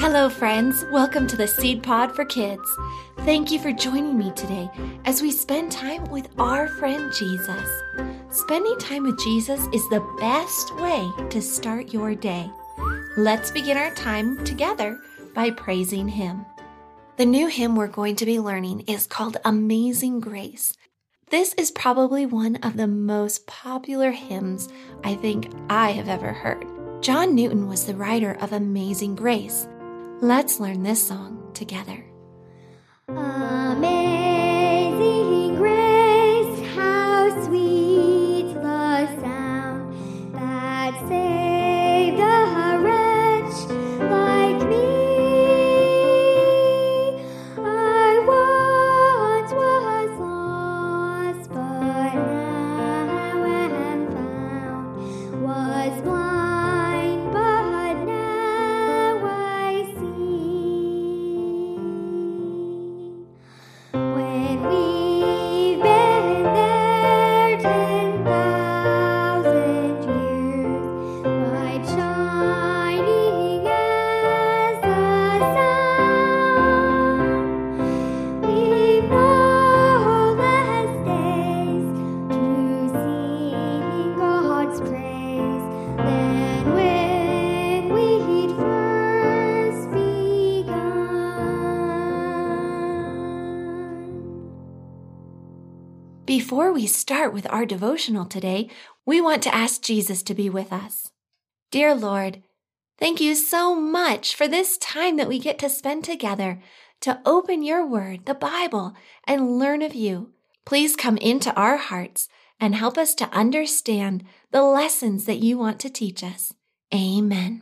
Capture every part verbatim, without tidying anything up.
Hello, friends. Welcome to the Seed Pod for Kids. Thank you for joining me today as we spend time with our friend Jesus. Spending time with Jesus is the best way to start your day. Let's begin our time together by praising Him. The new hymn we're going to be learning is called Amazing Grace. This is probably one of the most popular hymns I think I have ever heard. John Newton was the writer of Amazing Grace. Let's learn this song together. Amazing grace, how sweet the sound that saved a wretch like me. I once was lost, but now am found, was blind, but now I see. When we've been there ten thousand years, bright shining as the sun, we've no less days to sing God's praise than when we'd first begun. Before we start with our devotional today, we want to ask Jesus to be with us. Dear Lord, thank you so much for this time that we get to spend together to open your word, the Bible, and learn of you. Please come into our hearts and help us to understand the lessons that you want to teach us. Amen.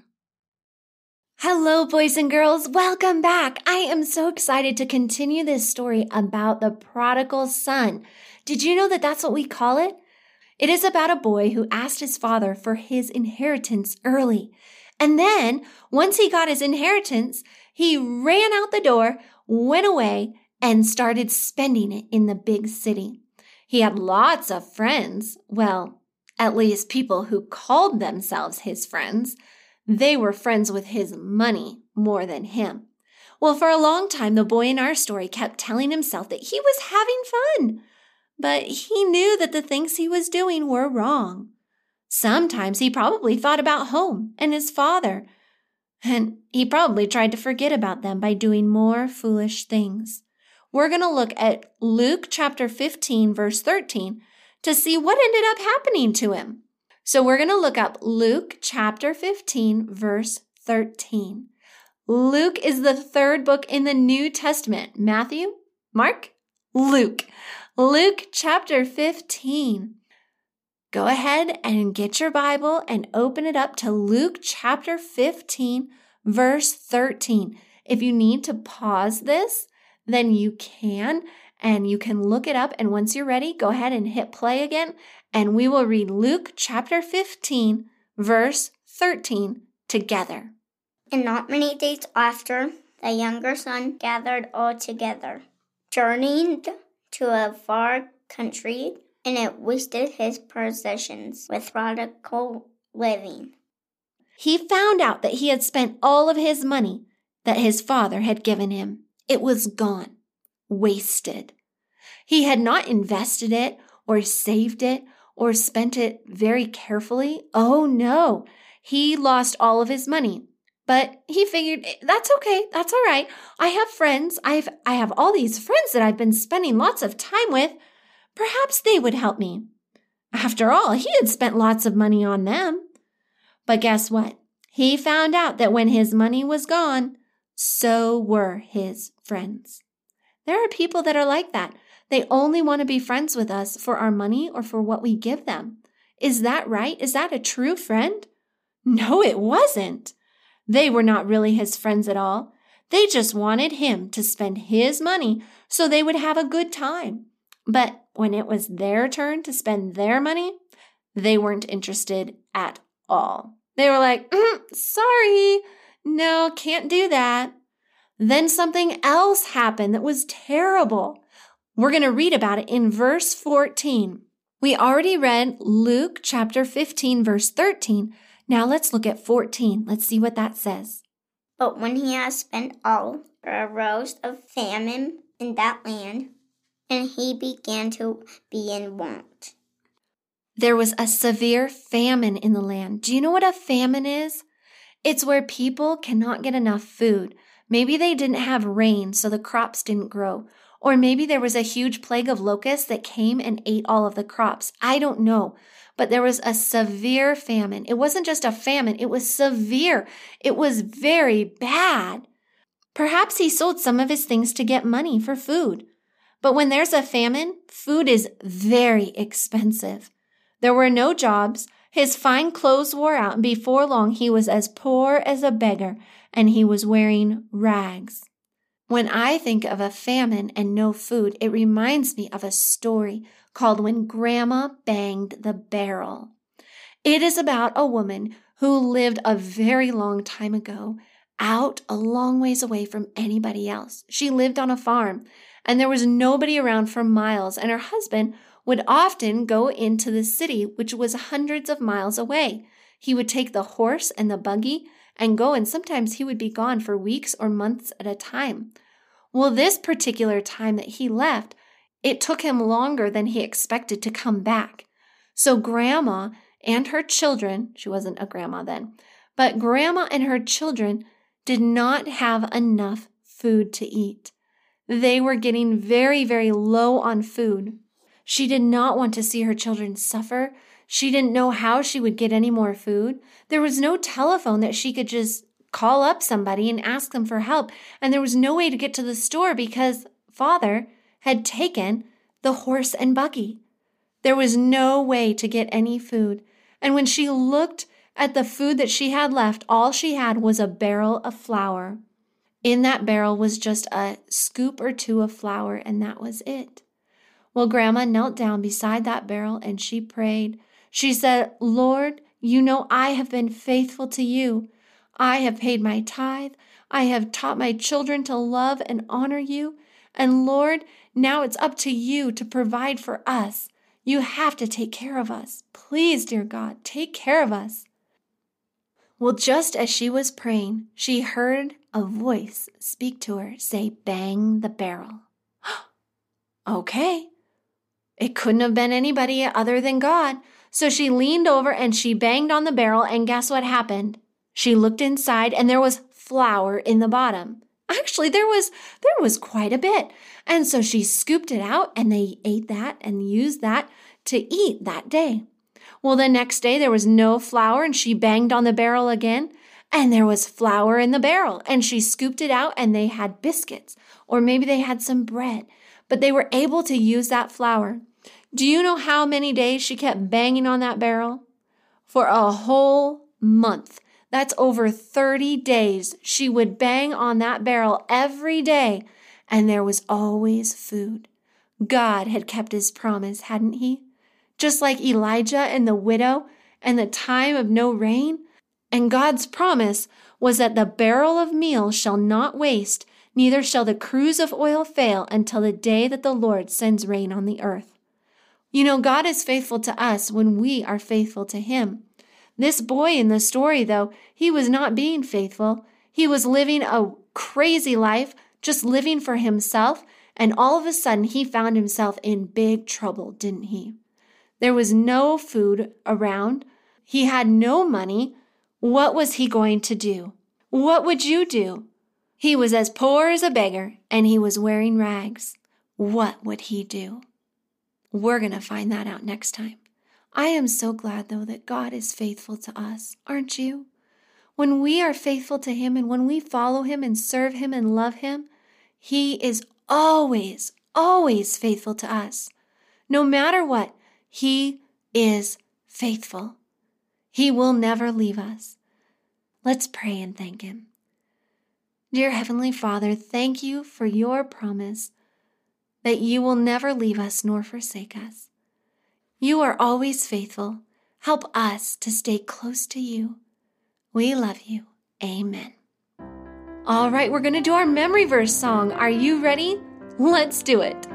Hello, boys and girls. Welcome back. I am so excited to continue this story about the prodigal son. Did you know that that's what we call it? It is about a boy who asked his father for his inheritance early. And then, once he got his inheritance, he ran out the door, went away, and started spending it in the big city. He had lots of friends. Well, at least people who called themselves his friends. They were friends with his money more than him. Well, for a long time, the boy in our story kept telling himself that he was having fun. But he knew that the things he was doing were wrong. Sometimes he probably thought about home and his father, and he probably tried to forget about them by doing more foolish things. We're going to look at Luke chapter fifteen, verse thirteen, to see what ended up happening to him. So we're going to look up Luke chapter fifteen, verse thirteen. Luke is the third book in the New Testament. Matthew, Mark, Luke. Luke chapter fifteen. Go ahead and get your Bible and open it up to Luke chapter fifteen, verse thirteen. If you need to pause this, then you can, and you can look it up. And once you're ready, go ahead and hit play again, and we will read Luke chapter fifteen, verse thirteen together. And not many days after, the younger son gathered all together, journeyed to a far country, and it wasted his possessions with prodigal living. He found out that he had spent all of his money that his father had given him. It was gone, wasted. He had not invested it or saved it or spent it very carefully. Oh no, he lost all of his money. But he figured, that's okay, that's all right. I have friends. I've I have all these friends that I've been spending lots of time with. Perhaps they would help me. After all, he had spent lots of money on them. But guess what? He found out that when his money was gone, so were his friends. There are people that are like that. They only want to be friends with us for our money or for what we give them. Is that right? Is that a true friend? No, it wasn't. They were not really his friends at all. They just wanted him to spend his money so they would have a good time. But when it was their turn to spend their money, they weren't interested at all. They were like, mm, sorry, no, can't do that. Then something else happened that was terrible. We're going to read about it in verse fourteen. We already read Luke chapter fifteen, verse thirteen. Now let's look at fourteen. Let's see what that says. But when he had spent all, there arose a famine in that land, and he began to be in want. There was a severe famine in the land. Do you know what a famine is? It's where people cannot get enough food. Maybe they didn't have rain, so the crops didn't grow. Or maybe there was a huge plague of locusts that came and ate all of the crops. I don't know. But there was a severe famine. It wasn't just a famine. It was severe. It was very bad. Perhaps he sold some of his things to get money for food. But when there's a famine, food is very expensive. There were no jobs. His fine clothes wore out, and before long he was as poor as a beggar, and he was wearing rags. When I think of a famine and no food, it reminds me of a story called When Grandma Banged the Barrel. It is about a woman who lived a very long time ago, out a long ways away from anybody else. She lived on a farm, and there was nobody around for miles, and her husband would often go into the city, which was hundreds of miles away. He would take the horse and the buggy and go, and sometimes he would be gone for weeks or months at a time. Well, this particular time that he left, it took him longer than he expected to come back. So Grandma and her children, she wasn't a grandma then, but Grandma and her children did not have enough food to eat. They were getting very, very low on food. She did not want to see her children suffer. She didn't know how she would get any more food. There was no telephone that she could just call up somebody and ask them for help. And there was no way to get to the store because Father had taken the horse and buggy. There was no way to get any food. And when she looked at the food that she had left, all she had was a barrel of flour. In that barrel was just a scoop or two of flour, and that was it. Well, Grandma knelt down beside that barrel and she prayed. She said, Lord, you know I have been faithful to you. I have paid my tithe. I have taught my children to love and honor you. And Lord, now it's up to you to provide for us. You have to take care of us. Please, dear God, take care of us. Well, just as she was praying, she heard a voice speak to her, say, bang the barrel. Okay. It couldn't have been anybody other than God. So she leaned over and she banged on the barrel, and guess what happened? She looked inside and there was flour in the bottom. Actually, there was there was quite a bit. And so she scooped it out and they ate that and used that to eat that day. Well, the next day there was no flour and she banged on the barrel again and there was flour in the barrel and she scooped it out and they had biscuits or maybe they had some bread, but they were able to use that flour. Do you know how many days she kept banging on that barrel? For a whole month. That's over thirty days. She would bang on that barrel every day, and there was always food. God had kept his promise, hadn't he? Just like Elijah and the widow and the time of no rain. And God's promise was that the barrel of meal shall not waste, neither shall the cruse of oil fail until the day that the Lord sends rain on the earth. You know, God is faithful to us when we are faithful to him. This boy in the story, though, he was not being faithful. He was living a crazy life, just living for himself, and all of a sudden he found himself in big trouble, didn't he? There was no food around. He had no money. What was he going to do? What would you do? He was as poor as a beggar, and he was wearing rags. What would he do? We're going to find that out next time. I am so glad, though, that God is faithful to us, aren't you? When we are faithful to him and when we follow him and serve him and love him, he is always, always faithful to us. No matter what, he is faithful. He will never leave us. Let's pray and thank him. Dear Heavenly Father, thank you for your promise that you will never leave us nor forsake us. You are always faithful. Help us to stay close to you. We love you. Amen. All right, we're going to do our memory verse song. Are you ready? Let's do it.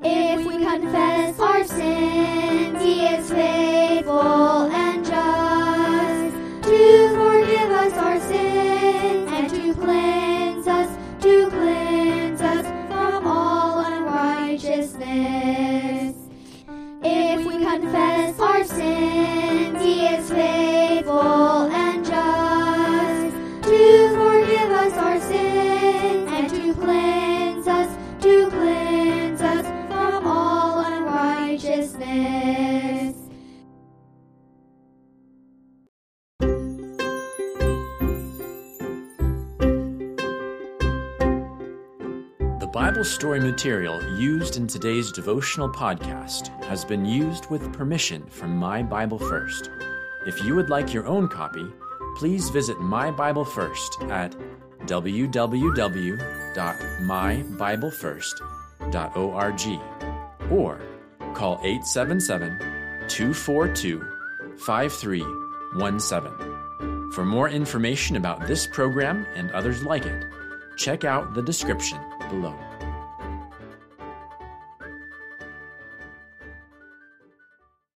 If we confess our sins, He is faithful and just to forgive us our sins and to cleanse us, to cleanse us from all unrighteousness. If we confess our sins, He is faithful and just to forgive us our sins and to cleanse us, to cleanse us from all unrighteousness. The Bible story material used in today's devotional podcast has been used with permission from My Bible First. If you would like your own copy, please visit My Bible First at w w w dot my bible first dot org or call eight seven seven, two four two, five three one seven. For more information about this program and others like it, check out the description below.